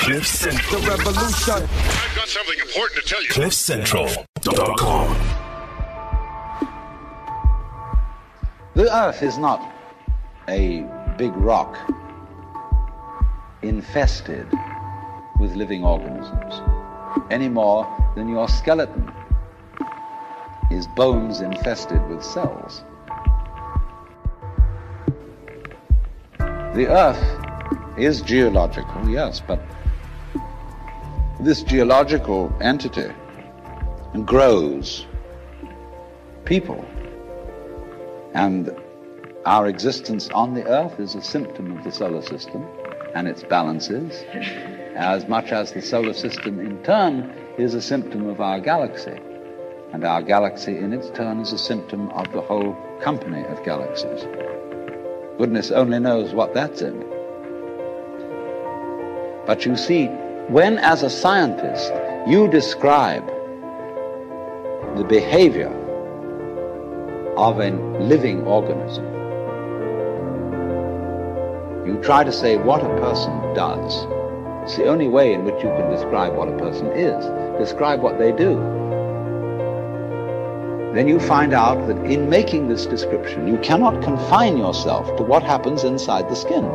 The revolution. I've got something important to tell you. CliffCentral.com. The earth is not a big rock infested with living organisms any more than your skeleton is bones infested with cells. The earth is geological, yes, but this geological entity grows people. And our existence on the earth is a symptom of the solar system and its balances, as much as the solar system in turn is a symptom of our galaxy. And our galaxy in its turn is a symptom of the whole company of galaxies. Goodness only knows what that's in. But you see, when as a scientist you describe the behavior of a living organism, you try to say what a person does. It's the only way in which you can describe what a person is. Describe what they do. Then you find out that in making this description, you cannot confine yourself to what happens inside the skin.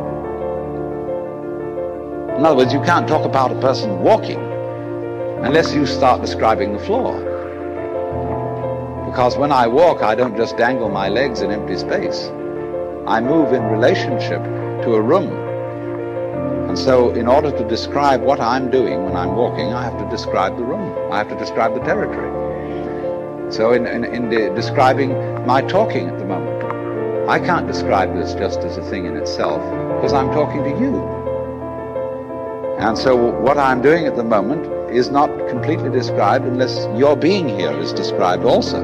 In other words, you can't talk about a person walking unless you start describing the floor. Because when I walk, I don't just dangle my legs in empty space. I move in relationship to a room. And so in order to describe what I'm doing when I'm walking, I have to describe the room. I have to describe the territory. So in describing my talking at the moment, I can't describe this just as a thing in itself, because I'm talking to you. And so what I'm doing at the moment is not completely described unless your being here is described also.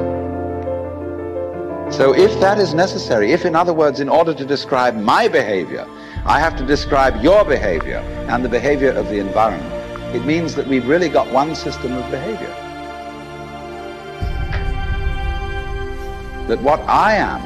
So if that is necessary, if in other words, in order to describe my behavior, I have to describe your behavior and the behavior of the environment, it means that we've really got one system of behavior. That what I am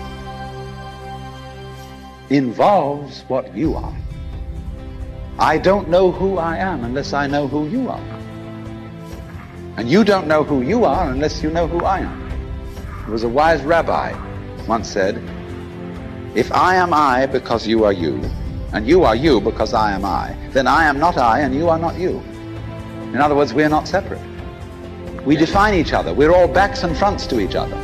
involves what you are. I don't know who I am unless I know who you are. And you don't know who you are unless you know who I am. There was a wise rabbi once said, if I am I because you are you, and you are you because I am I, then I am not I and you are not you. In other words, we are not separate. We define each other. We're all backs and fronts to each other.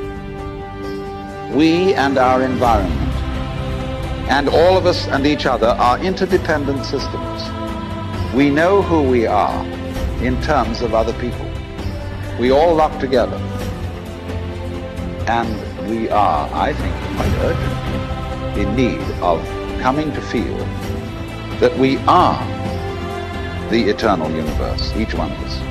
We and our environment, and all of us and each other are interdependent systems. We know who we are in terms of other people. We all lock together. And we are, I think, quite urgently in need of coming to feel that we are the eternal universe, each one of us.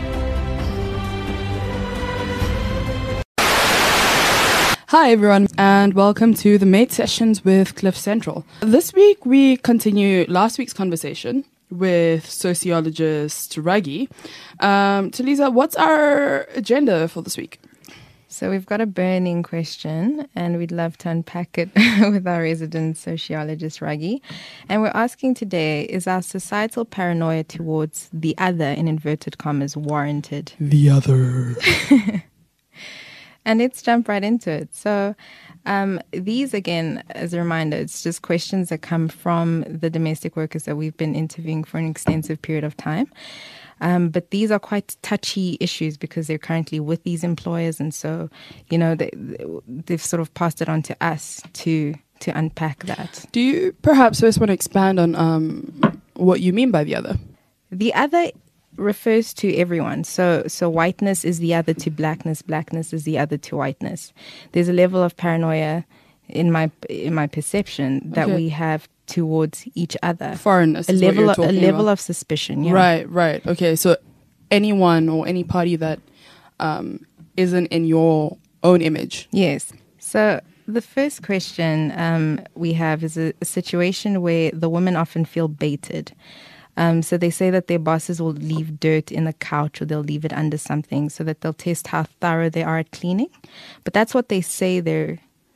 Hi everyone, and welcome to the Mate Sessions with Cliff Central. This week we continue last week's conversation with sociologist Ruggie. Talisa, what's our agenda for this week? So we've got a burning question and we'd love to unpack it with our resident sociologist Ruggie. And we're asking today, is our societal paranoia towards the other, in inverted commas, warranted? The other. And let's jump right into it. So these, again, as a reminder, it's just questions that come from the domestic workers that we've been interviewing for an extensive period of time. But these are quite touchy issues because they're currently with these employers. And so, you know, they've sort of passed it on to us to unpack that. Do you perhaps first want to expand on what you mean by the other? The other refers to everyone. So whiteness is the other to blackness. Blackness is the other to whiteness. There's a level of paranoia in my perception that we have towards each other. Foreignness. A level of suspicion. Yeah. Right. Okay. So anyone or any party that isn't in your own image. Yes. So the first question we have is a situation where the women often feel baited. So they say that their bosses will leave dirt in the couch or they'll leave it under something so that they'll test how thorough they are at cleaning. But that's what they say they're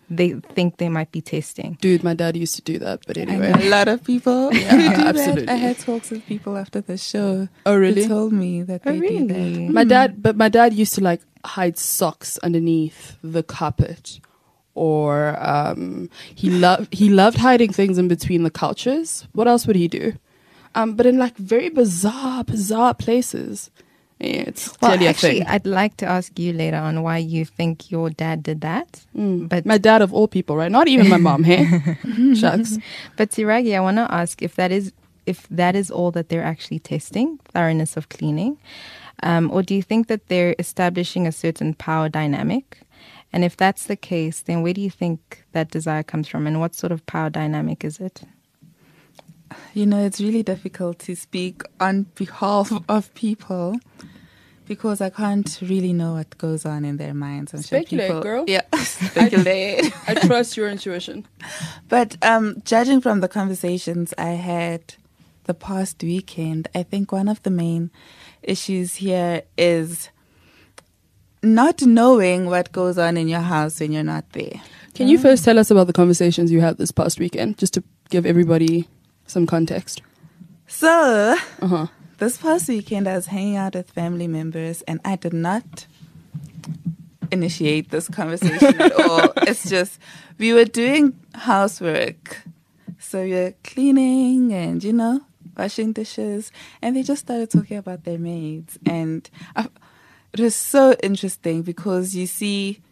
they think they might be testing. Dude, my dad used to do that, but I anyway. know a lot of people Yeah, who do absolutely. that. I had talks with people after the show. Oh, really? Who told me that Oh, they do that. really? My dad used to like hide socks underneath the carpet, or he loved hiding things in between the couches. What else would he do? But in like very bizarre places. Yeah, it's clearly a thing. I'd like to ask you later on why you think your dad did that. But My dad of all people, right? Not even my mom, hey? Shucks. But Siragi, I want to ask if that is all that they're actually testing, thoroughness of cleaning, or do you think that they're establishing a certain power dynamic? And if that's the case, then where do you think that desire comes from, and what sort of power dynamic is it? You know, it's really difficult to speak on behalf of people because I can't really know what goes on in their minds. I'm Speculate, sure people, girl. Yeah, speculate. I trust your intuition. But judging from the conversations I had the past weekend, I think one of the main issues here is not knowing what goes on in your house when you're not there. Can you first tell us about the conversations you had this past weekend, just to give everybody some context? So, Uh-huh. this past weekend I was hanging out with family members and I did not initiate this conversation at all. It's just, we were doing housework. So we were cleaning and, you know, washing dishes. And they just started talking about their maids. And it was so interesting because you see,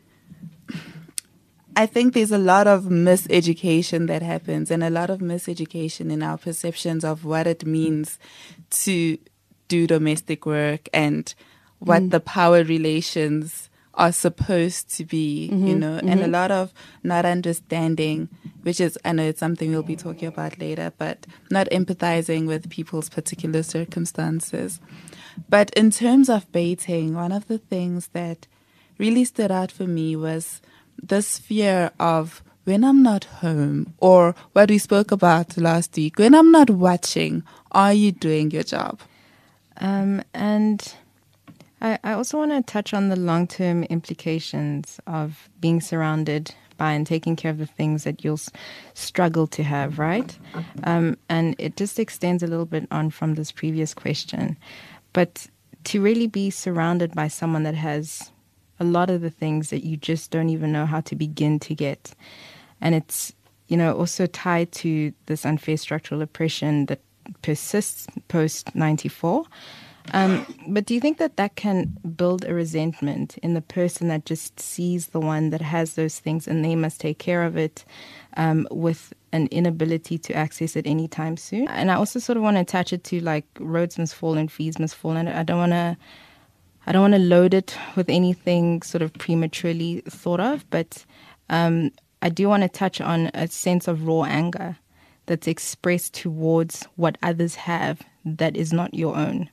I think there's a lot of miseducation that happens and a lot of miseducation in our perceptions of what it means to do domestic work and what the power relations are supposed to be, you know, and a lot of not understanding, which is, I know it's something we'll be talking about later, but not empathizing with people's particular circumstances. But in terms of baiting, one of the things that really stood out for me was this fear of when I'm not home, or what we spoke about last week, when I'm not watching, are you doing your job? And I also want to touch on the long-term implications of being surrounded by and taking care of the things that you'll struggle to have, right? And it just extends a little bit on from this previous question. But to really be surrounded by someone that has a lot of the things that you just don't even know how to begin to get. And it's, you know, also tied to this unfair structural oppression that persists post-94. But do you think that that can build a resentment in the person that just sees the one that has those things and they must take care of it with an inability to access it anytime soon? And I also sort of want to attach it to like roads must fall and fees must fall. And I don't want to load it with anything sort of prematurely thought of, but I do want to touch on a sense of raw anger that's expressed towards what others have that is not your own.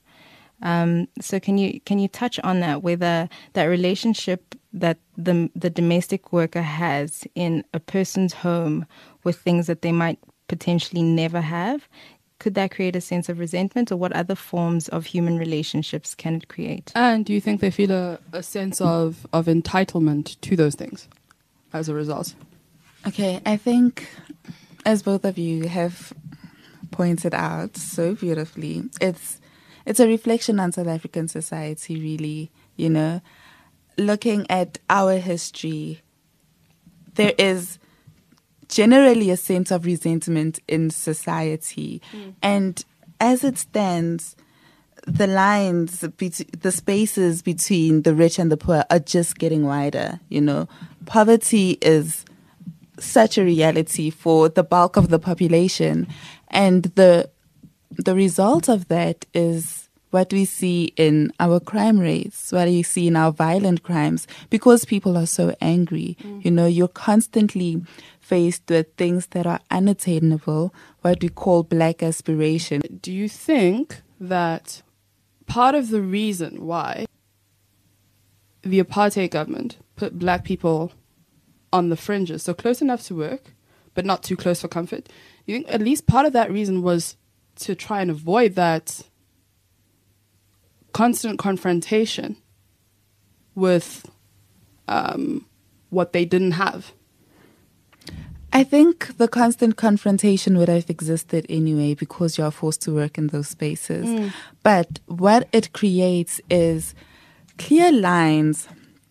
So can you touch on that, whether that relationship that the domestic worker has in a person's home with things that they might potentially never have, could that create a sense of resentment, or what other forms of human relationships can it create? And do you think they feel a sense of entitlement to those things as a result? Okay, I think, as both of you have pointed out so beautifully, it's a reflection on South African society, really, you know. Looking at our history, there is generally a sense of resentment in society. And as it stands, the lines, the spaces between the rich and the poor are just getting wider, you know. Poverty is such a reality for the bulk of the population. And the result of that is what we see in our crime rates, what we see in our violent crimes, because people are so angry. You know, you're constantly faced with things that are unattainable, what we call black aspiration. Do you think that part of the reason why the apartheid government put black people on the fringes, so close enough to work, but not too close for comfort, you think at least part of that reason was to try and avoid that constant confrontation with what they didn't have? I think the constant confrontation would have existed anyway because you are forced to work in those spaces. But what it creates is clear lines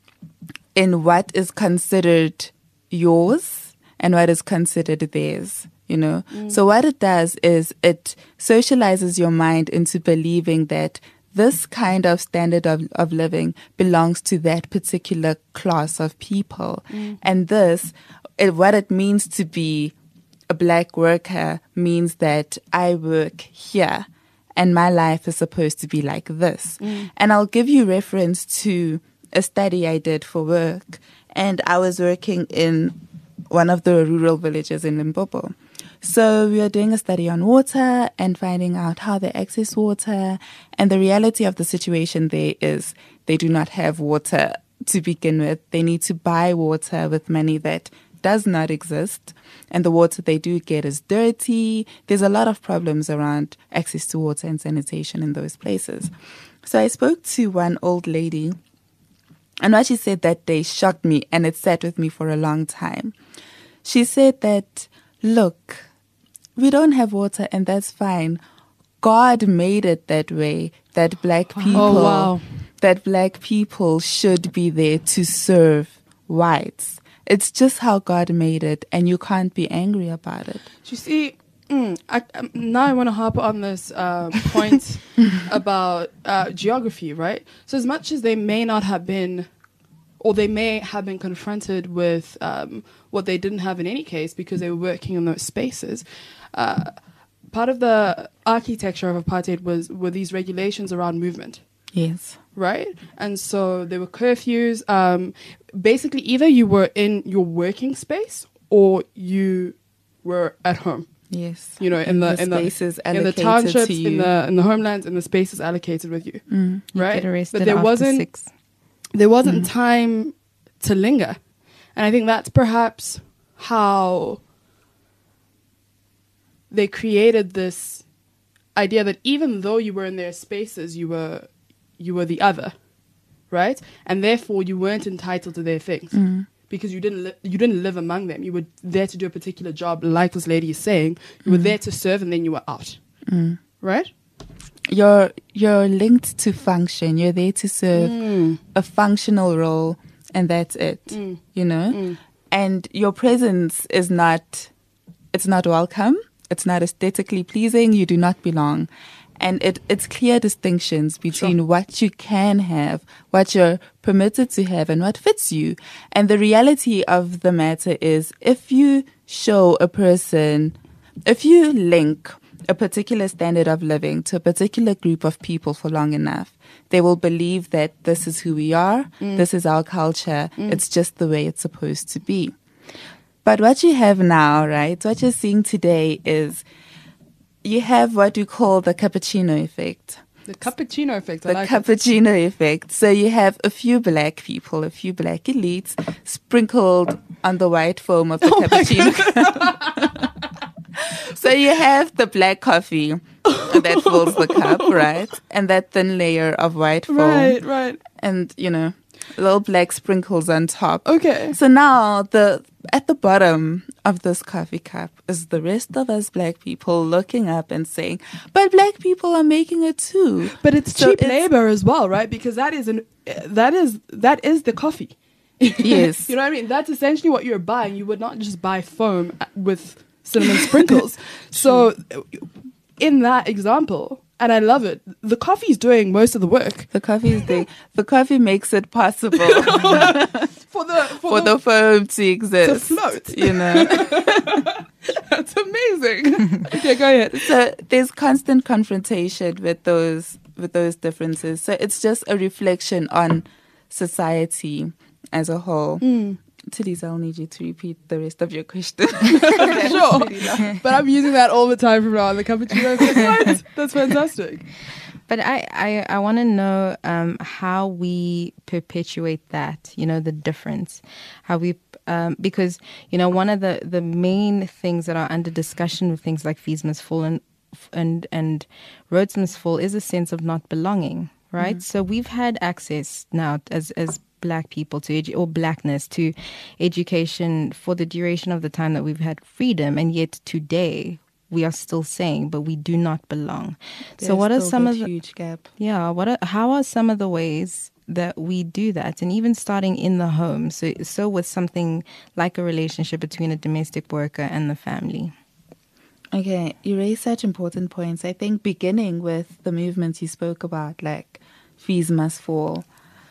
in what is considered yours and what is considered theirs, you know. So what it does is it socializes your mind into believing that this kind of standard of living belongs to that particular class of people. And what it means to be a black worker means that I work here and my life is supposed to be like this. And I'll give you reference to a study I did for work. And I was working in one of the rural villages in Limpopo. So we were doing a study on water and finding out how they access water. And the reality of the situation there is they do not have water to begin with. They need to buy water with money that does not exist. And the water they do get is dirty. There's a lot of problems around access to water and sanitation in those places. So I spoke to one old lady, and what she said that day shocked me, and it sat with me for a long time. She said that, look, we don't have water and that's fine. God made it that way, that black people, that black people should be there to serve whites. It's just how God made it, and you can't be angry about it. You see, now I want to harp on this point about geography, right? So as much as they may not have been, or they may have been confronted with what they didn't have in any case because they were working in those spaces, part of the architecture of apartheid were these regulations around movement. Yes. Right? And so there were curfews. Basically, either you were in your working space or you were at home. Yes. You know, in the spaces in the allocated townships, to you. in the homelands, in the spaces allocated with you. Right? Get arrested But there after wasn't 6. there wasn't time to linger. And I think that's perhaps how they created this idea that even though you were in their spaces, you were the other, right? And therefore you weren't entitled to their things because you didn't live among them. You were there to do a particular job, like this lady is saying. You were there to serve, and then you were out, right? You're linked to function. You're there to serve a functional role, and that's it. You know, and your presence is not. It's not welcome. It's not aesthetically pleasing. You do not belong. And it's clear distinctions between what you can have, what you're permitted to have, and what fits you. And the reality of the matter is, if you show a person, if you link a particular standard of living to a particular group of people for long enough, they will believe that this is who we are, this is our culture, it's just the way it's supposed to be. But what you have now, right, what you're seeing today is you have what we call the cappuccino effect. The cappuccino effect. The cappuccino effect. So you have a few black people, a few black elites sprinkled on the white foam of the cappuccino. So you have the black coffee that fills the cup, right? And that thin layer of white foam. Right. And, you know, little black sprinkles on top. Okay. So now at the bottom of this coffee cup is the rest of us black people looking up and saying, but black people are making it too. But it's cheap labor as well, right? Because that is the coffee. Yes. You know what I mean? That's essentially what you're buying. You would not just buy foam with cinnamon sprinkles. So in that example, and I love it, the coffee's doing most of the work. The coffee makes it possible for the foam to exist. To float. You know. That's amazing. Okay, go ahead. So there's constant confrontation with those differences. So it's just a reflection on society as a whole. Theresa, I'll need you to repeat the rest of your question. Sure. But I'm using that all the time from now on. The cappuccino effect. That's fantastic. But I want to know how we perpetuate that, you know, the difference. How we, because, you know, one of the main things that are under discussion with things like Fees Must Fall and Roads Must Fall is a sense of not belonging, right? So we've had access now as black people or blackness to education for the duration of the time that we've had freedom, and yet today we are still saying, but we do not belong. So what are some of the huge gap? Yeah, how are some of the ways that we do that? And even starting in the home, so with something like a relationship between a domestic worker and the family. Okay, you raise such important points. I think beginning with the movements you spoke about, like fees must fall.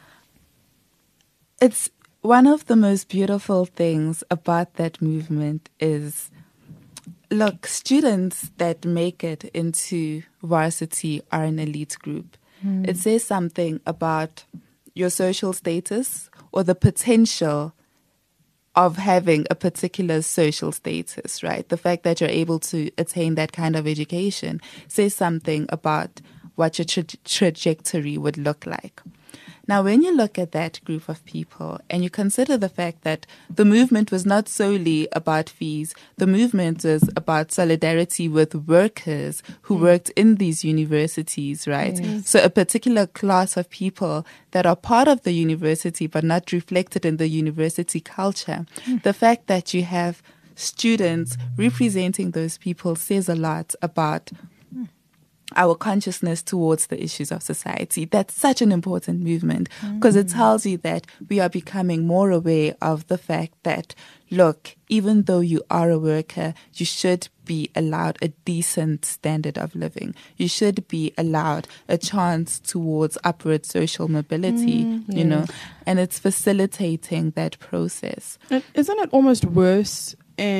It's one of the most beautiful things about that movement is, look, students that make it into varsity are an elite group. It says something about your social status or the potential of having a particular social status, right? The fact that you're able to attain that kind of education says something about what your trajectory would look like. Now, when you look at that group of people and you consider the fact that the movement was not solely about fees, the movement was about solidarity with workers who worked in these universities, right? Yes. So a particular class of people that are part of the university but not reflected in the university culture. The fact that you have students representing those people says a lot about our consciousness towards the issues of society. That's such an important movement because it tells you that we are becoming more aware of the fact that, look, even though you are a worker, you should be allowed a decent standard of living. You should be allowed a chance towards upward social mobility, you know, and it's facilitating that process. Isn't it almost worse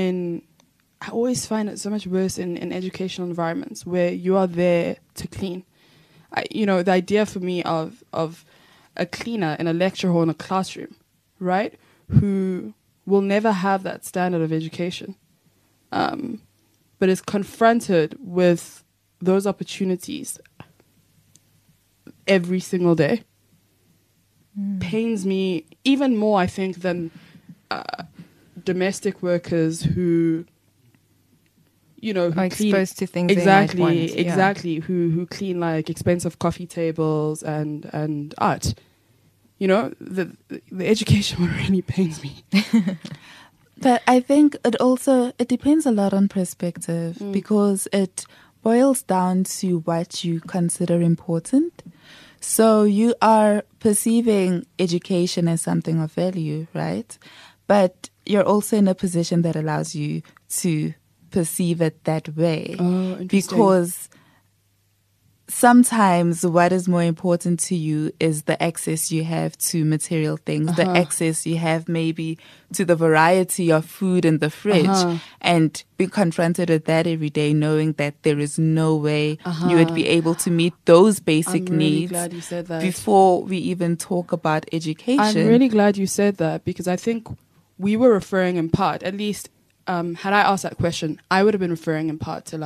I always find it so much worse in educational environments where you are there to clean. The idea for me of a cleaner in a lecture hall in a classroom, right, who will never have that standard of education, but is confronted with those opportunities every single day, pains me even more, I think, than domestic workers who are exposed to things exactly who clean like expensive coffee tables and art. The education one really pains me. But I think it depends a lot on perspective because it boils down to what you consider important. So you are perceiving education as something of value, right? But you're also in a position that allows you to perceive it that way. Oh, interesting. Because sometimes what is more important to you is the access you have to material things, the access you have maybe to the variety of food in the fridge, and be confronted with that every day, knowing that there is no way you would be able to meet those basic I'm really needs glad you said that. before we even talk about education. I'm really glad you said that because I think we were referring in part, at least had I asked that question, I would have been referring in part to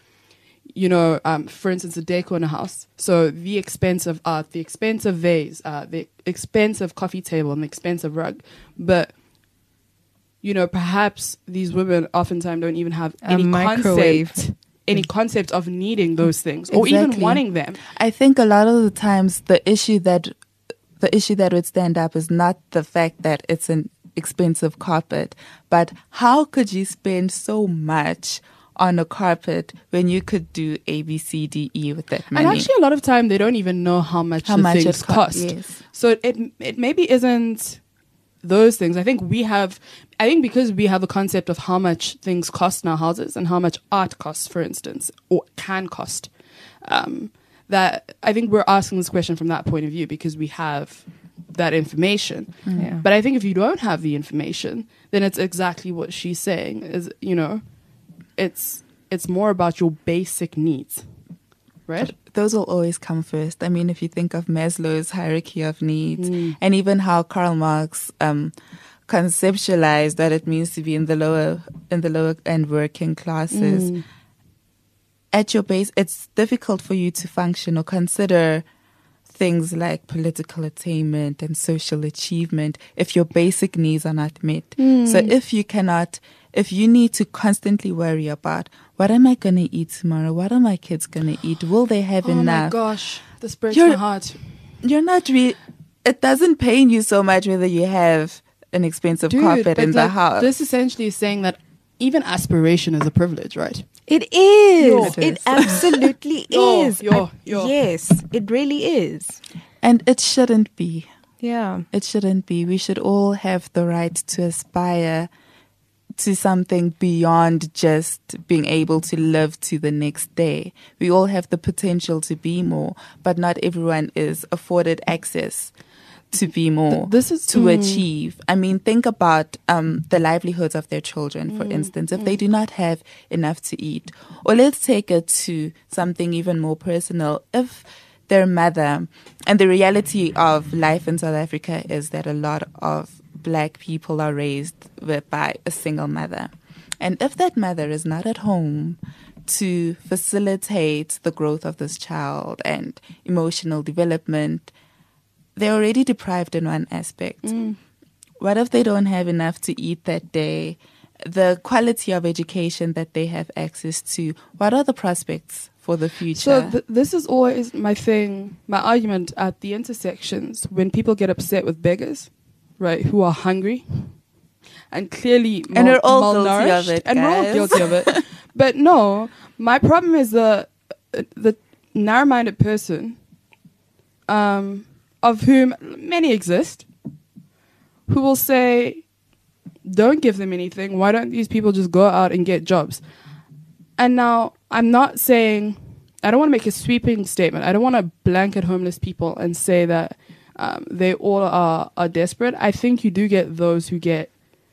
for instance, the decor in a house. So the expensive art, the expensive vase, the expensive coffee table, and the expensive rug. But, perhaps these women oftentimes don't even have any concept of needing those things or even wanting them. I think a lot of the times the issue that would stand up is not the fact that it's an expensive carpet, but how could you spend so much on a carpet when you could do A, B, C, D, E with that money? And actually, a lot of time they don't even know how much things cost. Yes. So it maybe isn't those things. I think because we have a concept of how much things cost in our houses and how much art costs, for instance, or can cost, that I think we're asking this question from that point of view because we have that information. Yeah. But I think if you don't have the information, then it's exactly what she's saying is, it's more about your basic needs, right? Those will always come first. I mean, if you think of Maslow's hierarchy of needs and even how Karl Marx conceptualized that it means to be in the lower and working classes, at your base, it's difficult for you to function or consider things like political attainment and social achievement if your basic needs are not met. So if you need to constantly worry about what am I going to eat tomorrow? What are my kids going to eat? Will they have enough? Oh my gosh, this breaks my heart. You're not it doesn't pain you so much whether you have an expensive carpet but in the like, house. this essentially is saying that even aspiration is a privilege, right? It is. Yo. It absolutely Yo, is. yo. Yes, it really is. And it shouldn't be. Yeah. It shouldn't be. We should all have the right to aspire to something beyond just being able to live to the next day. We all have the potential to be more, but not everyone is afforded access to be more, This is to achieve. I mean, think about the livelihoods of their children, for instance, if they do not have enough to eat. Or let's take it to something even more personal. If their mother, and the reality of life in South Africa is that a lot of Black people are raised by a single mother. And if that mother is not at home to facilitate the growth of this child and emotional development, they're already deprived in one aspect. What if they don't have enough to eat that day? The quality of education that they have access to, what are the prospects for the future? So this is always my thing, my argument at the intersections when people get upset with beggars, right, who are hungry and clearly And we're all guilty malnourished, of it, and we're all guys. guilty of it. But no, my problem is the narrow-minded person, of whom many exist, who will say, don't give them anything. Why don't these people just go out and get jobs? And now I'm not saying, I don't want to make a sweeping statement. I don't want to blanket homeless people and say that they all are desperate. I think you do get those who get,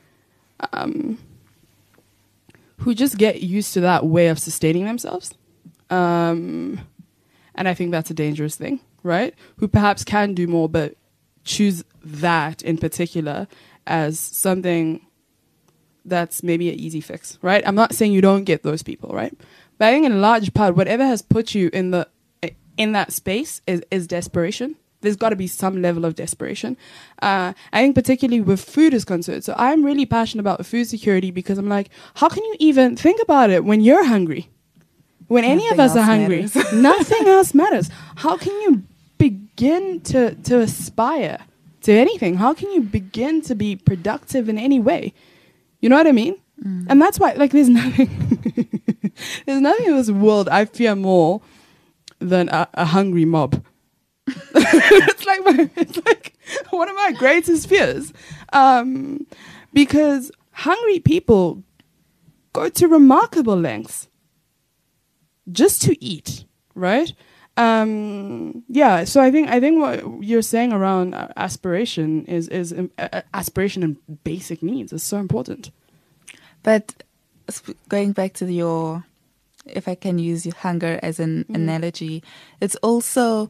who just get used to that way of sustaining themselves. And I think that's a dangerous thing, right? Who perhaps can do more, but choose that in particular as something that's maybe an easy fix, right? I'm not saying you don't get those people, right? But I think in large part, whatever has put you in that space is desperation. There's got to be some level of desperation. I think particularly with food is concerned. So I'm really passionate about food security because I'm like, how can you even think about it when you're hungry? When any of us are hungry, nothing else matters. How can you begin to aspire to anything? How can you begin to be productive in any way? You know what I mean? And that's why, like, there's nothing in this world I fear more than a hungry mob. it's like one of my greatest fears, because hungry people go to remarkable lengths just to eat, right? Yeah. So I think what you're saying around aspiration is aspiration and basic needs is so important. But going back to your, if I can use hunger as an analogy, it's also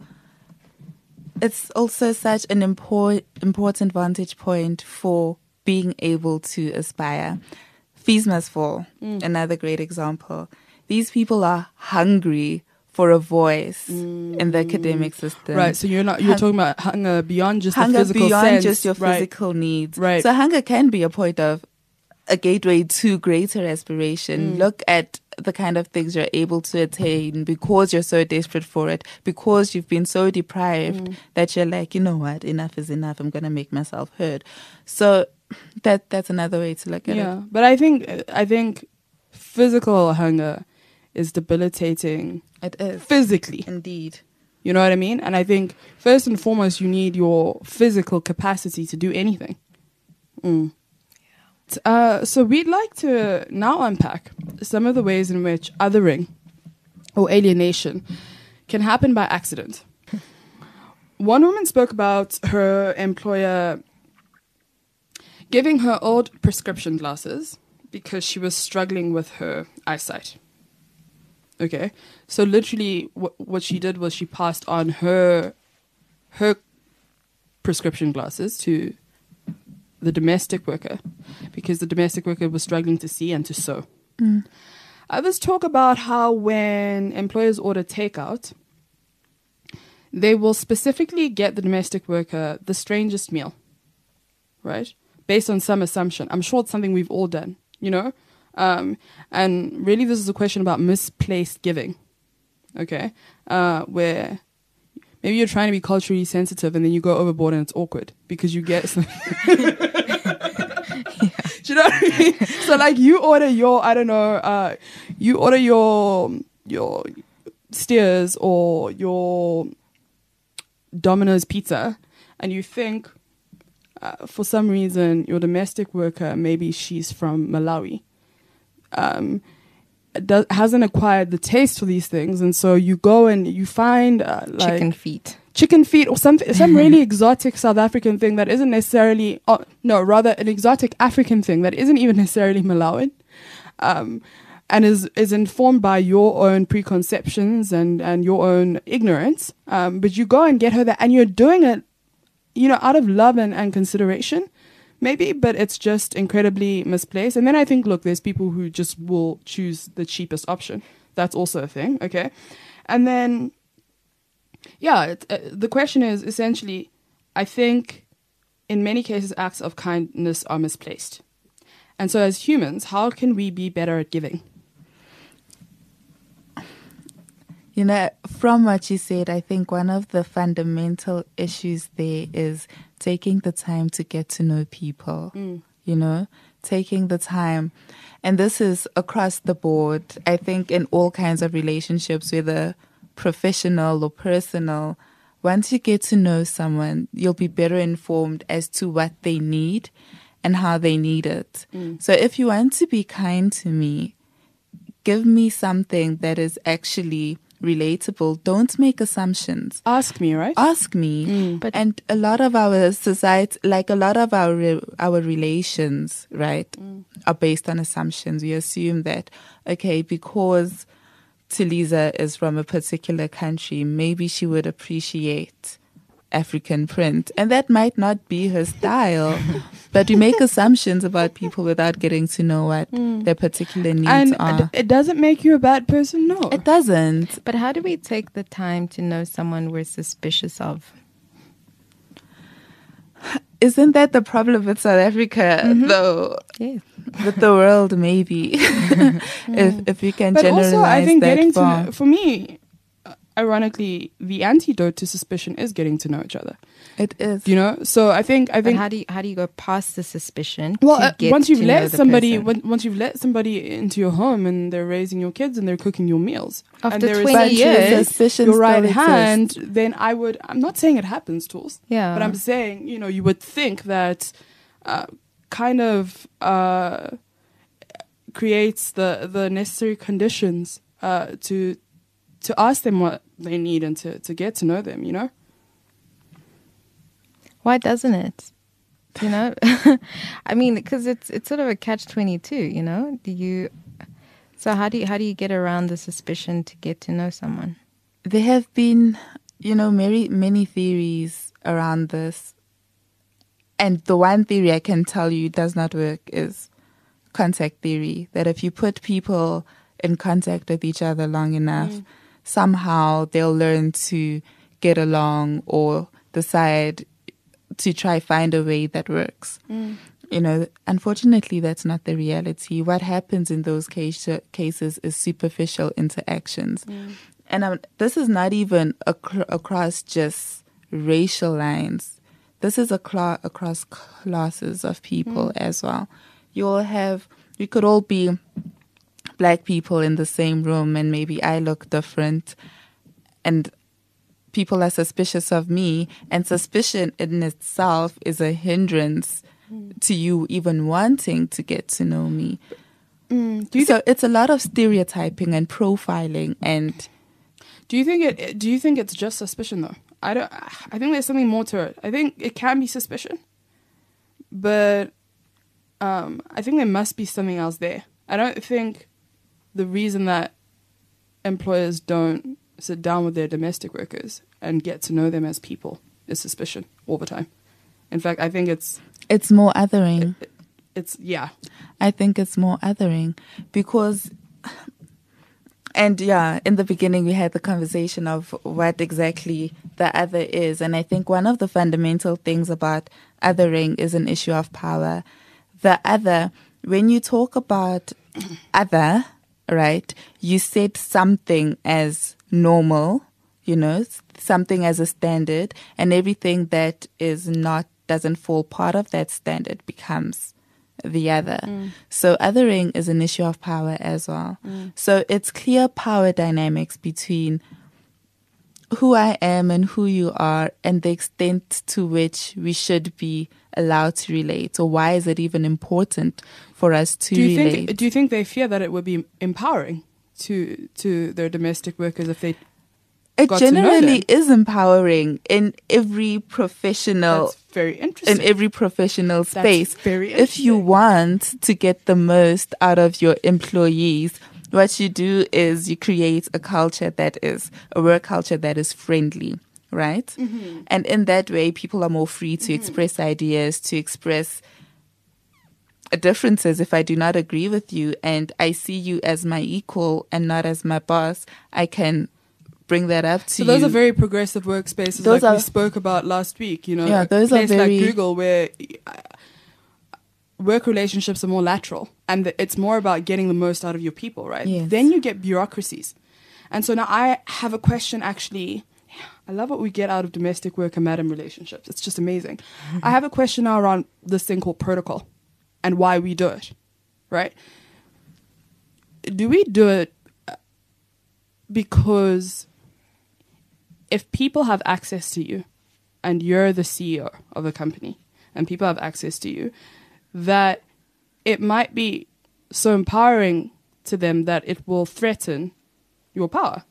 such an important vantage point for being able to aspire. Fees must fall, another great example. These people are hungry for a voice in the academic system. Right, so you're talking about hunger beyond just hunger the physical beyond sense. just your Right. physical needs. Right. So hunger can be a point of a gateway to greater aspiration. Look at the kind of things you're able to attain because you're so desperate for it, because you've been so deprived that you're like, you know what, enough is enough. I'm going to make myself heard. So that's another way to look at it. Yeah, but I think physical hunger is debilitating. It is. Physically. Indeed. You know what I mean? And I think first and foremost, you need your physical capacity to do anything. So we'd like to now unpack some of the ways in which othering or alienation can happen by accident. One woman spoke about her employer giving her old prescription glasses because she was struggling with her eyesight. Okay, so literally what she did was she passed on her prescription glasses to the domestic worker because the domestic worker was struggling to see and to sew. Others talk about how when employers order takeout, they will specifically get the domestic worker the strangest meal, right? Based on some assumption. I'm sure it's something we've all done, you know? And really this is a question about misplaced giving, okay? Where maybe you're trying to be culturally sensitive and then you go overboard and it's awkward because you get something. Do you know what I mean? So like you order your, I don't know, you order your Steers or your Domino's pizza, and you think for some reason your domestic worker, maybe she's from Malawi, hasn't acquired the taste for these things, and so you go and you find like chicken feet or some really exotic South African thing that isn't necessarily rather an exotic African thing that isn't even necessarily Malawian, and is informed by your own preconceptions and your own ignorance, but you go and get her that, and you're doing it, you know, out of love and consideration maybe, but it's just incredibly misplaced. And then I think, look, there's people who just will choose the cheapest option. That's also a thing, okay? And then, yeah, the question is essentially, I think in many cases, acts of kindness are misplaced. And so as humans, how can we be better at giving? You know, from what you said, I think one of the fundamental issues there is taking the time to get to know people, you know, taking the time. And this is across the board, I think, in all kinds of relationships, whether professional or personal. Once you get to know someone, you'll be better informed as to what they need and how they need it. So if you want to be kind to me, give me something that is actually relatable. Don't make assumptions. Ask me, right? Ask me. And a lot of our society, like a lot of our relations, right, are based on assumptions. We assume that, okay, because Tiliza is from a particular country, maybe she would appreciate African print. And that might not be her style. But we make assumptions about people without getting to know what their particular needs are. It doesn't make you a bad person, no. It doesn't. But how do we take the time to know someone we're suspicious of? Isn't that the problem with South Africa, though? Yes. With the world, maybe. if you can but generalize also, I think that getting far. to know, for me, ironically, the antidote to suspicion is getting to know each other. It is. You know, so I think. But how do you go past the suspicion? Well, to get once you've to know let the somebody, person? once you've let somebody into your home and they're raising your kids and they're cooking your meals, and After there is 20 such years, suspicion your right still hand, exists. then I'm not saying it happens, Tools. Yeah. But I'm saying, you know, you would think that kind of creates the necessary conditions to ask them what they need and to get to know them, you know? Why doesn't it? You know, I mean, because it's sort of a catch-22. You know, So how do you get around the suspicion to get to know someone? There have been, you know, many theories around this, and the one theory I can tell you does not work is contact theory. That if you put people in contact with each other long enough, somehow they'll learn to get along or decide to try find a way that works. You know, unfortunately, that's not the reality. What happens in those cases is superficial interactions. And this is not even across just racial lines. This is across classes of people as well. We could all be black people in the same room, and maybe I look different, and people are suspicious of me, and suspicion in itself is a hindrance to you even wanting to get to know me. So it's a lot of stereotyping and profiling. And do you think it's just suspicion though? I think there's something more to it. I think it can be suspicion, but I think there must be something else there. I don't think the reason that employers don't sit down with their domestic workers and get to know them as people is suspicion all the time. In fact, I think it's more othering. I think it's more othering because, and yeah, in the beginning we had the conversation of what exactly the other is. And I think one of the fundamental things about othering is an issue of power. The other, when you talk about other, right, you set something as normal something as a standard, and everything that doesn't fall part of that standard becomes the other. So othering is an issue of power as well. So it's clear power dynamics between who I am and who you are, and the extent to which we should be allowed to relate, or why is it even important for us to relate? Do you think they fear that it would be empowering to their domestic workers if they It got to know generally them? is empowering in every professional That's very interesting. in every professional That's space. very If you interesting. want to get the most out of your employees, what you do is you create a work culture that is friendly, right? Mm-hmm. And in that way, people are more free to express ideas, to express differences. If I do not agree with you and I see you as my equal and not as my boss, I can bring that up to So you. those are very progressive workspaces, Those like we are- spoke about last week. Yeah, a those are place very- like Google, where work relationships are more lateral, and it's more about getting the most out of your people, right? Yes. Then you get bureaucracies, and so now I have a question. Actually, I love what we get out of domestic work and madam relationships. It's just amazing. I have a question now around this thing called protocol, and why we do it, right? Do we do it because if people have access to you and you're the CEO of a company and people have access to you, that it might be so empowering to them that it will threaten your power?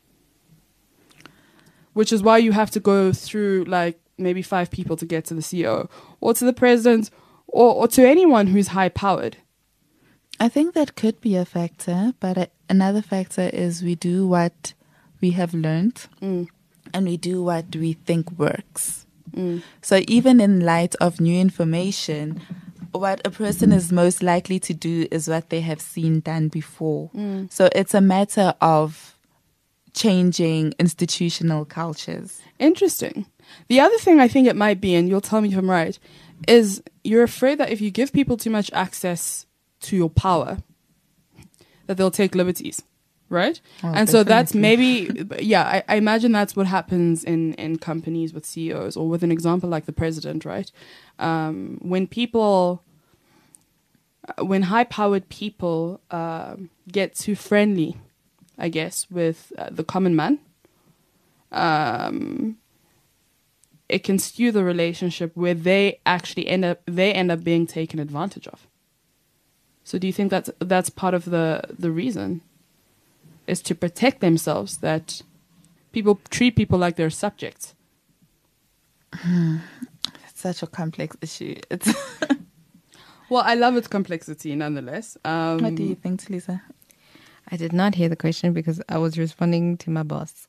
Which is why you have to go through like maybe 5 people to get to the CEO or to the president or to anyone who's high powered. I think that could be a factor, but another factor is we do what we have learned and we do what we think works. So even in light of new information, what a person is most likely to do is what they have seen done before. So it's a matter of changing institutional cultures. Interesting. The other thing I think it might be, and you'll tell me if I'm right, is you're afraid that if you give people too much access to your power, that they'll take liberties, right? Oh, and so that's definitely. maybe, I imagine that's what happens in companies with CEOs, or with an example like the president, right? When high-powered people get too friendly, I guess, with the common man, it can skew the relationship where they actually end up being taken advantage of. So do you think that's part of the reason, is to protect themselves, that people treat people like they're subjects? It's such a complex issue. It's Well, I love its complexity nonetheless. what do you think, Lisa? I did not hear the question because I was responding to my boss.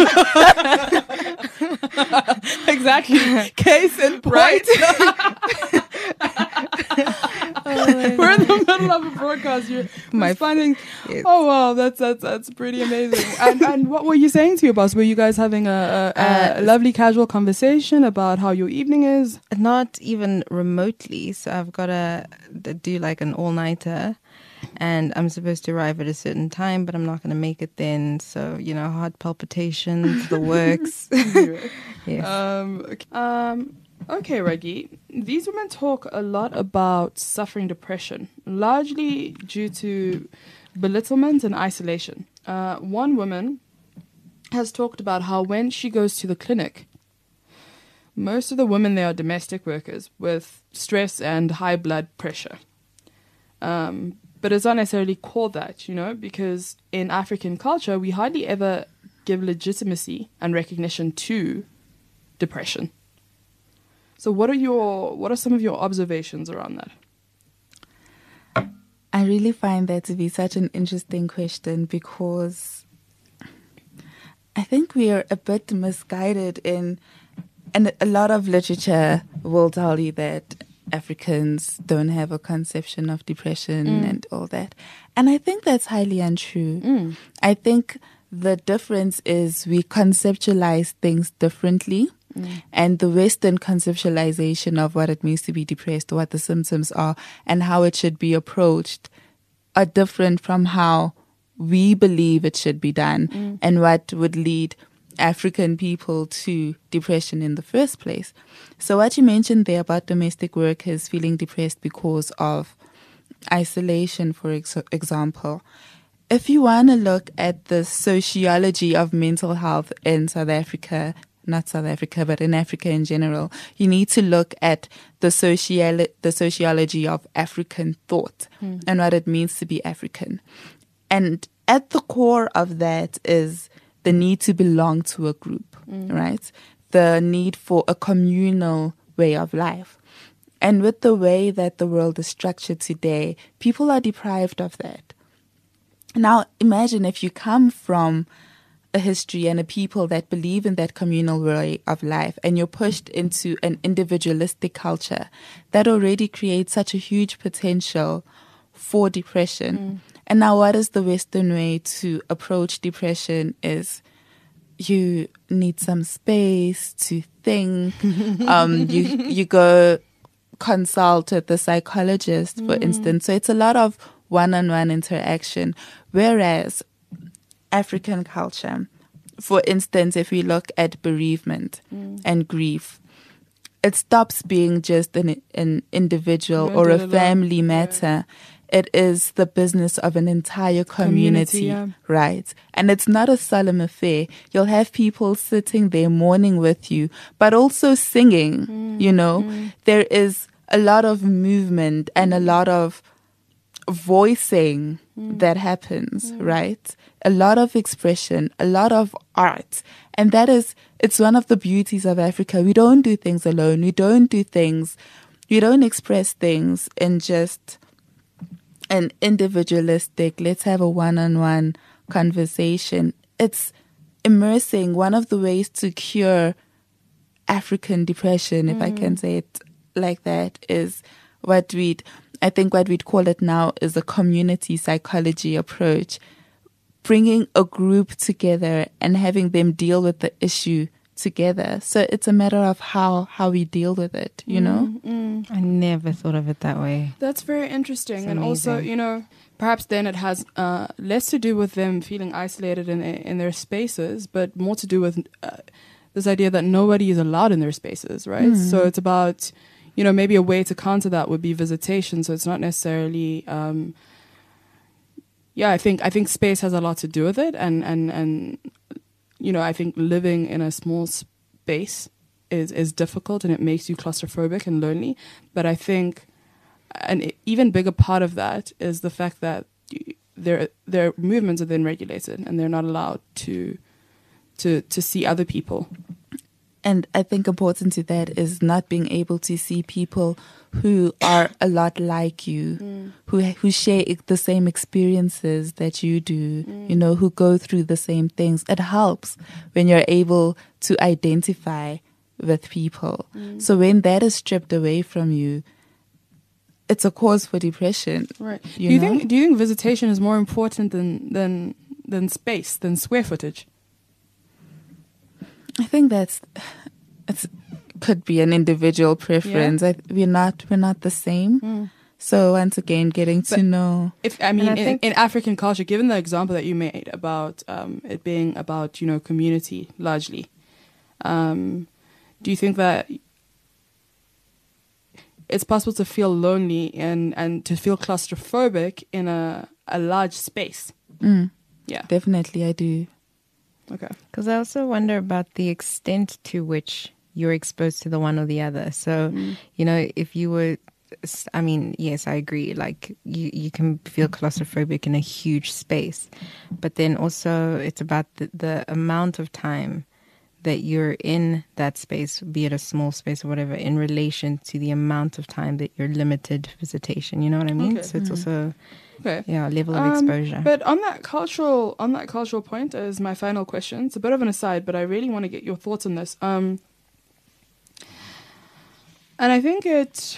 Exactly. Case in point. We're in the middle of a broadcast. You're responding. Yes. Oh wow, that's pretty amazing. And what were you saying to your boss? Were you guys having a lovely casual conversation about how your evening is? Not even remotely. So I've got to do like an all-nighter. And I'm supposed to arrive at a certain time, but I'm not going to make it then. So, heart palpitations, the works. Yes. Okay, Reggie. These women talk a lot about suffering depression, largely due to belittlement and isolation. One woman has talked about how when she goes to the clinic, most of the women there are domestic workers with stress and high blood pressure. But it's not necessarily called that, because in African culture, we hardly ever give legitimacy and recognition to depression. So what are some of your observations around that? I really find that to be such an interesting question, because I think we are a bit misguided and a lot of literature will tell you that Africans don't have a conception of depression and all that. And I think that's highly untrue. I think the difference is we conceptualize things differently. And the Western conceptualization of what it means to be depressed, what the symptoms are, and how it should be approached are different from how we believe it should be done and what would lead African people to depression in the first place. So what you mentioned there about domestic workers feeling depressed because of isolation, for example, if you want to look at the sociology of mental health in South Africa, not South Africa, but in Africa in general, you need to look at the sociology of African thought and what it means to be African. And at the core of that is the need to belong to a group, right? The need for a communal way of life. And with the way that the world is structured today, people are deprived of that. Now, imagine if you come from a history and a people that believe in that communal way of life and you're pushed into an individualistic culture that already creates such a huge potential for depression. And now what is the Western way to approach depression is you need some space to think. You go consult with the psychologist, for instance. So it's a lot of one-on-one interaction. Whereas African culture, for instance, if we look at bereavement and grief, it stops being just an individual or a family matter. It is the business of an entire community, right? And it's not a solemn affair. You'll have people sitting there mourning with you, but also singing, you know. There is a lot of movement and a lot of voicing that happens, right? A lot of expression, a lot of art. And it's one of the beauties of Africa. We don't do things alone. We don't express things in just an individualistic, let's have a one-on-one conversation. It's immersing. One of the ways to cure African depression, if I can say it like that, is what we'd call it now is a community psychology approach, bringing a group together and having them deal with the issue together. So it's a matter of how we deal with it, you know? I never thought of it that way. That's very interesting. It's and also, you know, perhaps then it has less to do with them feeling isolated in their spaces, but more to do with this idea that nobody is allowed in their spaces, right? So it's about, you know, maybe a way to counter that would be visitation. So it's not necessarily, I think space has a lot to do with it. And you know, I think living in a small space is difficult and it makes you claustrophobic and lonely. But I think an even bigger part of that is the fact that their movements are then regulated and they're not allowed to see other people. And I think important to that is not being able to see people who are a lot like you, who share the same experiences that you do, you know, who go through the same things. It helps when you're able to identify with people. So when that is stripped away from you, it's a cause for depression. Right. Do you think visitation is more important than space, than square footage? I think it could be an individual preference. Yeah. We're not the same. So once again, getting to know. In African culture, given the example that you made about it being about, you know, community largely, do you think that it's possible to feel lonely and to feel claustrophobic in a large space? Yeah, definitely, I do. Okay. Because I also wonder about the extent to which you're exposed to the one or the other. So, you know, if you were, I mean, yes, I agree. Like you can feel claustrophobic in a huge space, but then also it's about the amount of time that you're in that space, be it a small space or whatever, in relation to the amount of time that you're limited visitation. You know what I mean? Okay. So it's also a level of exposure. But on that cultural point is my final question. It's a bit of an aside, but I really want to get your thoughts on this. And I think it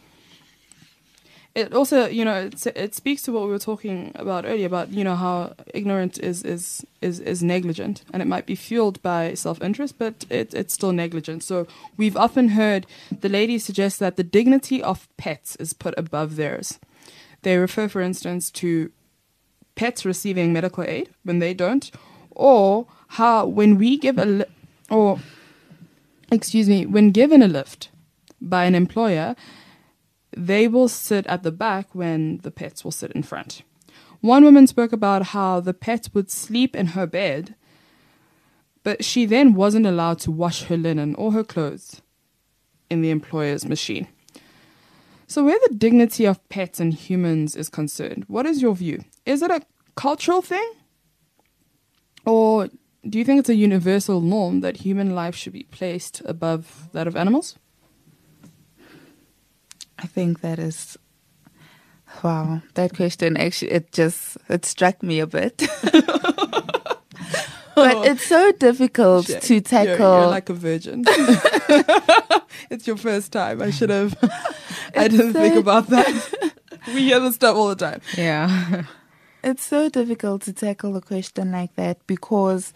also, you know, it speaks to what we were talking about earlier about, you know, how ignorance is negligent, and it might be fueled by self-interest, but it's still negligent. So we've often heard the ladies suggest that the dignity of pets is put above theirs. They refer, for instance, to pets receiving medical aid when they don't, or how when we give when given a lift by an employer, they will sit at the back when the pets will sit in front. One woman spoke about how the pet would sleep in her bed, but she then wasn't allowed to wash her linen or her clothes in the employer's machine. So where the dignity of pets and humans is concerned, what is your view? Is it a cultural thing? Or do you think it's a universal norm that human life should be placed above that of animals? I think that is, wow, that question actually, it struck me a bit. But it's so difficult to tackle. You're like a virgin. It's your first time. I should have. I didn't think about that. We hear this stuff all the time. Yeah. It's so difficult to tackle a question like that because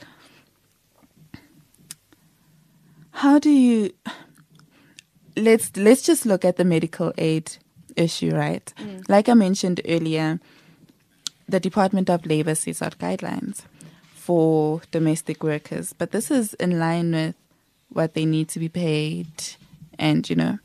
how do you... Let's just look at the medical aid issue, right? Like I mentioned earlier, the Department of Labor sets out guidelines for domestic workers, but this is in line with what they need to be paid and,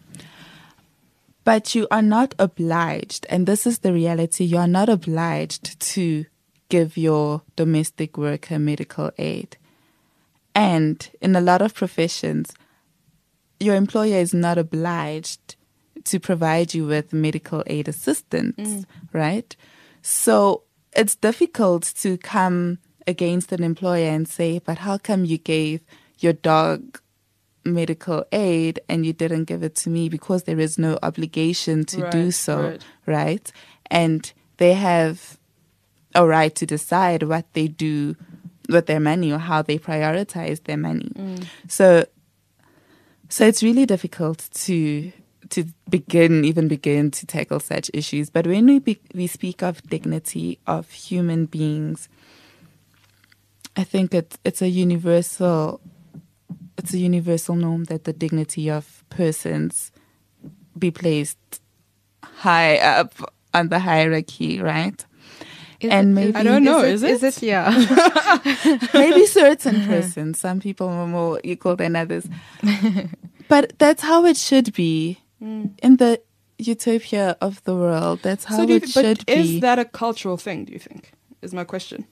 but you are not obliged, and this is the reality, you are not obliged to give your domestic worker medical aid. And in a lot of professions, your employer is not obliged to provide you with medical aid assistance, right? So it's difficult to come against an employer and say, but how come you gave your dog medical aid and you didn't give it to me? Because there is no obligation to do so, right? And they have a right to decide what they do with their money or how they prioritize their money. So it's really difficult to begin to tackle such issues. But when we speak of dignity of human beings, I think it's a universal norm that the dignity of persons be placed high up on the hierarchy, right? Maybe I don't know. Is it? Yeah. Maybe certain persons. Some people are more equal than others. But that's how it should be in the utopia of the world. That's how it should be. Is that a cultural thing, do you think? Is my question.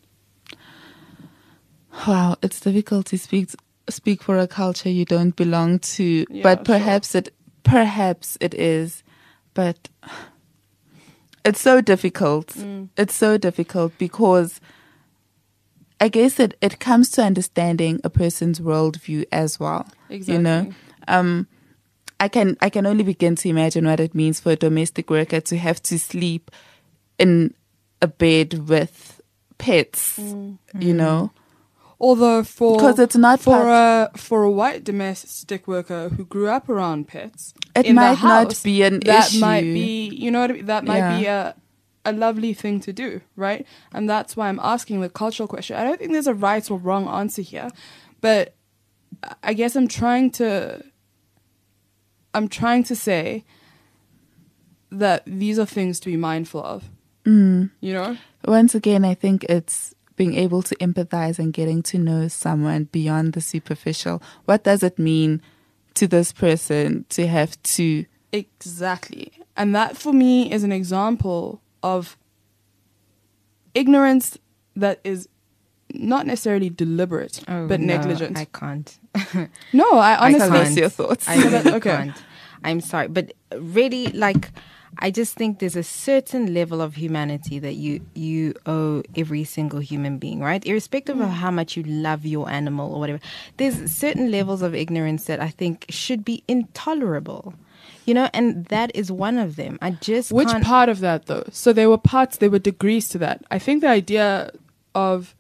Wow, it's difficult to speak for a culture you don't belong to. Yeah, but perhaps it is. But it's so difficult. It's so difficult because I guess it comes to understanding a person's worldview as well. Exactly. I can only begin to imagine what it means for a domestic worker to have to sleep in a bed with pets, Although because it's not for a white domestic worker who grew up around pets, it in might the house, not be an that issue. might be, you know what I mean? That might be a lovely thing to do, right? And that's why I'm asking the cultural question. I don't think there's a right or wrong answer here, but I guess I'm trying to say that these are things to be mindful of. Once again, I think it's being able to empathize and getting to know someone beyond the superficial. What does it mean to this person to have to... Exactly. And that for me is an example of ignorance that is not necessarily deliberate, but negligent. I can't. No, I honestly... What's your thoughts? I really Okay. can't. I'm sorry. But really, I just think there's a certain level of humanity that you owe every single human being, right? Irrespective of how much you love your animal or whatever. There's certain levels of ignorance that I think should be intolerable, and that is one of them. Which part of that, though? So there were degrees to that. I think the idea of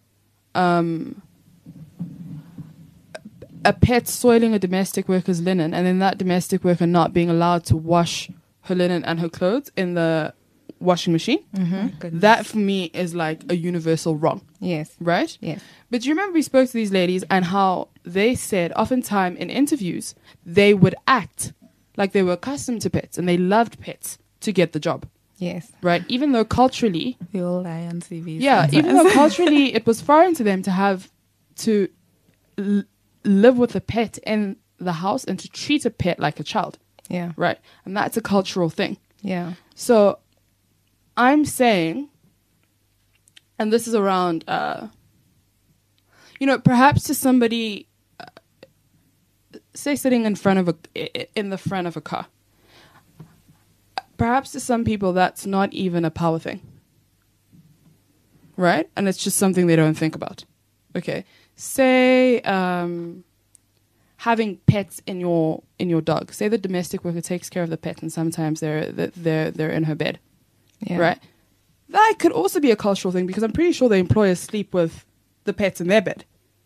a pet soiling a domestic worker's linen and then that domestic worker not being allowed to wash her linen and her clothes in the washing machine, that for me is like a universal wrong. Yes. Right? Yes. But you remember we spoke to these ladies and how they said oftentimes in interviews they would act like they were accustomed to pets and they loved pets to get the job. Yes. Right? Even though culturally... We all lie on TV. Yeah, even though culturally it was foreign to them to have to live with a pet in the house and to treat a pet like a child, Yeah. right? And that's a cultural thing. Yeah. So I'm saying, and this is around, perhaps to somebody, say sitting in the front of a car, perhaps to some people that's not even a power thing, right? And it's just something they don't think about. Okay, say having pets in your dog. Say the domestic worker takes care of the pet, and sometimes they're in her bed, Yeah. right? That could also be a cultural thing because I'm pretty sure the employers sleep with the pets in their bed.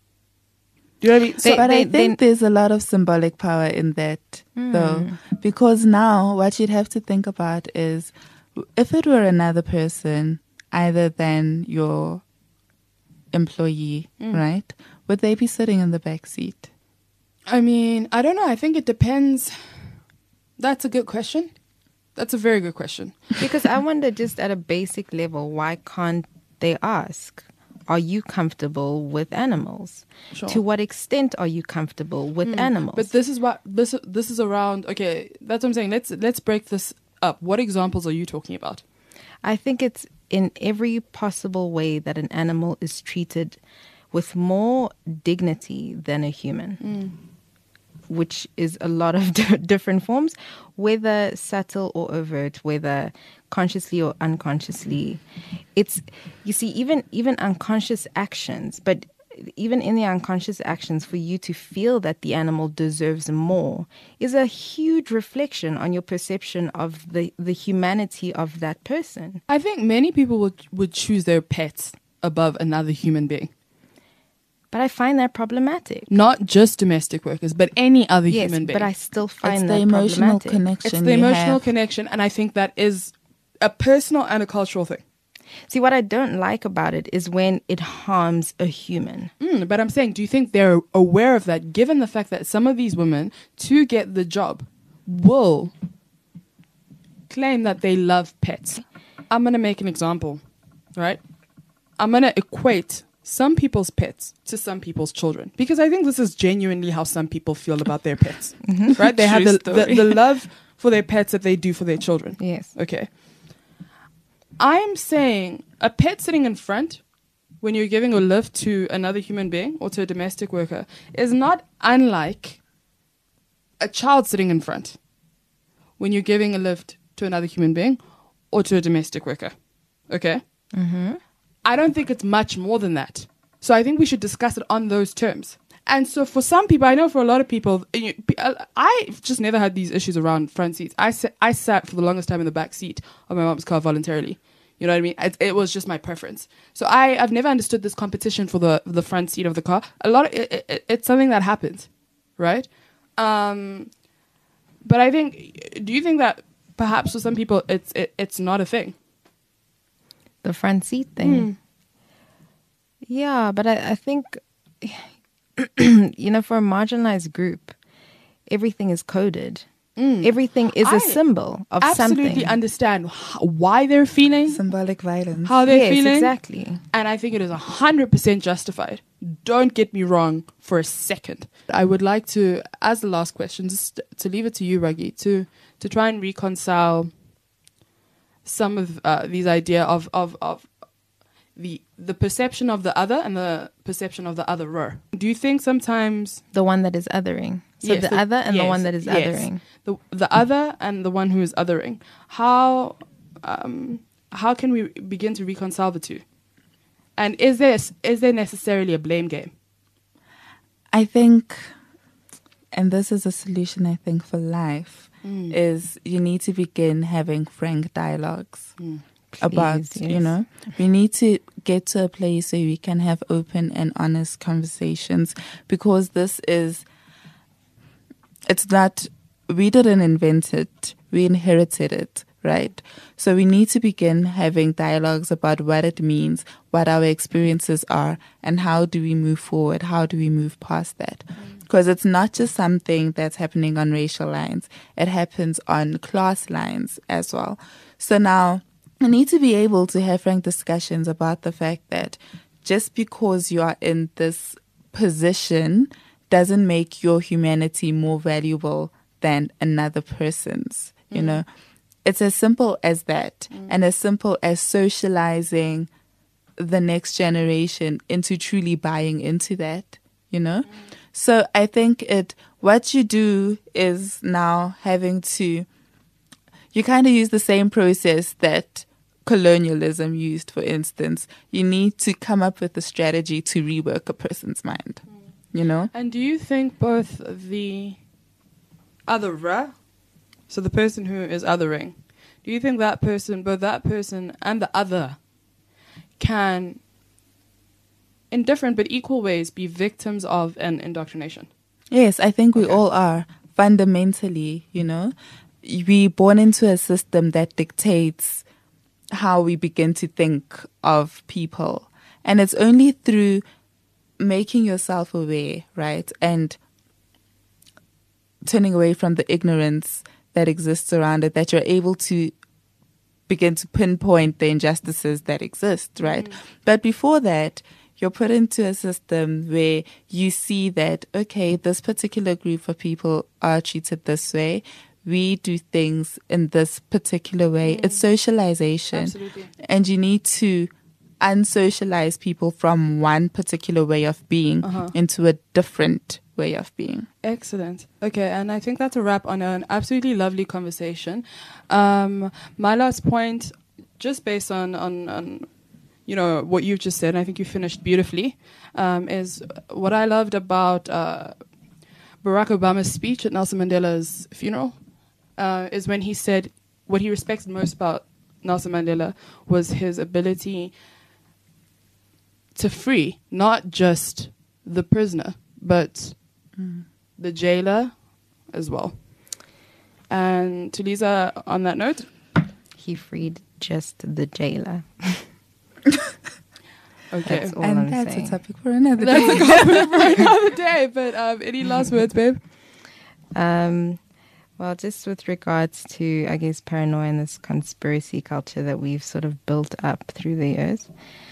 Do you know what I mean? They- But I think there's a lot of symbolic power in that, though, because now what you'd have to think about is if it were another person other than your employee, right? Would they be sitting in the back seat? I mean, I don't know. I think it depends. That's a good question. That's a very good question. Because I wonder, just at a basic level, why can't they ask, are you comfortable with animals? Sure. To what extent are you comfortable with animals? But this is what this is around. Okay, that's what I'm saying. Let's break this up. What examples are you talking about? I think it's in every possible way that an animal is treated with more dignity than a human, which is a lot of different forms, whether subtle or overt, whether consciously or unconsciously. It's, you see, even unconscious actions, but even in the unconscious actions, for you to feel that the animal deserves more is a huge reflection on your perception of the humanity of that person. I think many people would choose their pets above another human being. But I find that problematic. Not just domestic workers, but any other Yes, human being. but I still It's find the that emotional problematic. connection. It's the you emotional have. connection, and I think that is a personal and a cultural thing. See, what I don't like about it is when it harms a human. But I'm saying, do you think they're aware of that, given the fact that some of these women, to get the job, will claim that they love pets? I'm going to make an example, right? I'm going to equate some people's pets to some people's children, because I think this is genuinely how some people feel about their pets, right? They have True the story. love for their pets that they do for their children. Yes. Okay. I'm saying a pet sitting in front when you're giving a lift to another human being or to a domestic worker is not unlike a child sitting in front when you're giving a lift to another human being or to a domestic worker. Okay? I don't think it's much more than that. So I think we should discuss it on those terms. And so for some people, I know for a lot of people, I've just never had these issues around front seats. I sat for the longest time in the back seat of my mom's car voluntarily. You know what I mean? It was just my preference. So I've never understood this competition for the front seat of the car. It's something that happens, right? But I think, do you think that perhaps for some people it's not a thing? The front seat thing. Yeah, but I think, for a marginalized group, everything is coded. Everything is I a symbol of Absolutely something. understand why they're feeling, Symbolic violence. how they're Yes, feeling. exactly. And I think it is 100% justified. Don't get me wrong for a second. I would like to, as the last question, just to leave it to you, Ruggie, to try and reconcile some of these idea of the perception of the other and the perception of the otherer. Do you think sometimes The one that is othering. So Yes, the other and the one that is yes. othering. The other and the one who is othering. How can we begin to reconcile the two? And is there necessarily a blame game? I think, and this is a solution, I think, for life, is you need to begin having frank dialogues about, Please, yes. We need to get to a place where we can have open and honest conversations, because it's not, we didn't invent it, we inherited it, right? So we need to begin having dialogues about what it means, what our experiences are, and how do we move forward, how do we move past that? Because it's not just something that's happening on racial lines, it happens on class lines as well. So now we need to be able to have frank discussions about the fact that just because you are in this position doesn't make your humanity more valuable than another person's. You know, it's as simple as that, and as simple as socializing the next generation into truly buying into that. You know, so I think what you do is now having to. You kind of use the same process that colonialism used, for instance. You need to come up with a strategy to rework a person's mind, you know? And do you think both the otherer, so the person who is othering, do you think both that person and the other can, in different but equal ways, be victims of an indoctrination? Yes, I think we all are, fundamentally, you know? We're born into a system that dictates how we begin to think of people. And it's only through making yourself aware, right, and turning away from the ignorance that exists around it that you're able to begin to pinpoint the injustices that exist, right? But before that, you're put into a system where you see that, okay, this particular group of people are treated this way. We do things in this particular way. It's socialization. Absolutely. And you need to unsocialize people from one particular way of being into a different way of being. Excellent. Okay, and I think that's a wrap on an absolutely lovely conversation. My last point, just based on you know what you've just said, and I think you finished beautifully, is what I loved about Barack Obama's speech at Nelson Mandela's funeral. Is when he said what he respected most about Nelson Mandela was his ability to free not just the prisoner, but the jailer as well. And to Lisa, on that note, He freed just the jailer. okay. That's all And I'm that's saying. a topic for another That's day. a comment for another day. But any last words, babe? Well, just with regards to, I guess, paranoia and this conspiracy culture that we've sort of built up through the years,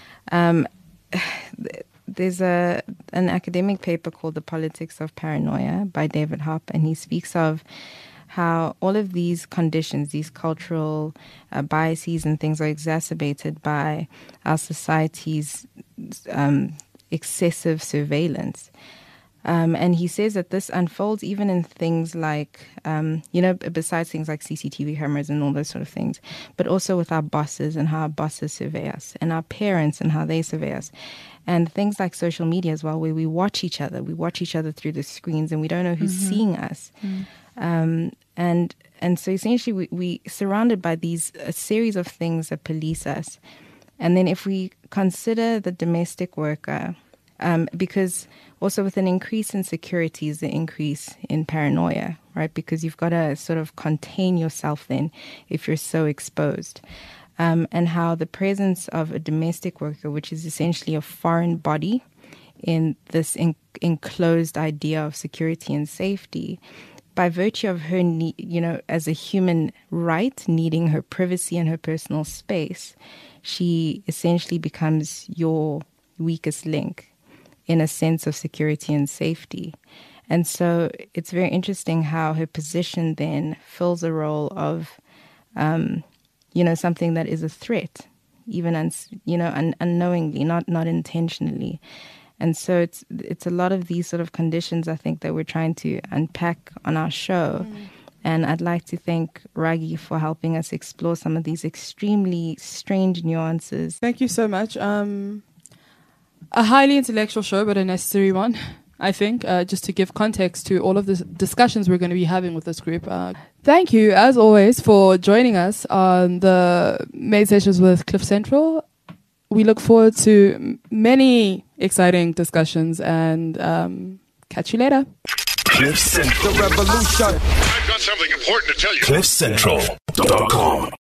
there's an academic paper called The Politics of Paranoia by David Hopp, and he speaks of how all of these conditions, these cultural biases and things are exacerbated by our society's excessive surveillance. And he says that this unfolds even in things like, besides things like CCTV cameras and all those sort of things, but also with our bosses and how our bosses survey us, and our parents and how they survey us, and things like social media as well, where we watch each other. We watch each other through the screens, and we don't know who's seeing us. And so essentially we surrounded by a series of things that police us. And then if we consider the domestic worker, because also with an increase in security is the increase in paranoia, right? Because you've got to sort of contain yourself then if you're so exposed. And how the presence of a domestic worker, which is essentially a foreign body in this enclosed idea of security and safety, by virtue of her, as a human right, needing her privacy and her personal space, she essentially becomes your weakest link in a sense of security and safety. And so it's very interesting how her position then fills a role of, something that is a threat, even unknowingly, not intentionally. And so it's a lot of these sort of conditions, I think, that we're trying to unpack on our show. And I'd like to thank Ragi for helping us explore some of these extremely strange nuances. Thank you so much. A highly intellectual show, but a necessary one, I think, just to give context to all of the discussions we're going to be having with this group. Thank you, as always, for joining us on the Made Sessions with Cliff Central. We look forward to many exciting discussions, and catch you later. Cliff Central. The revolution. I've got something important to tell you. CliffCentral.com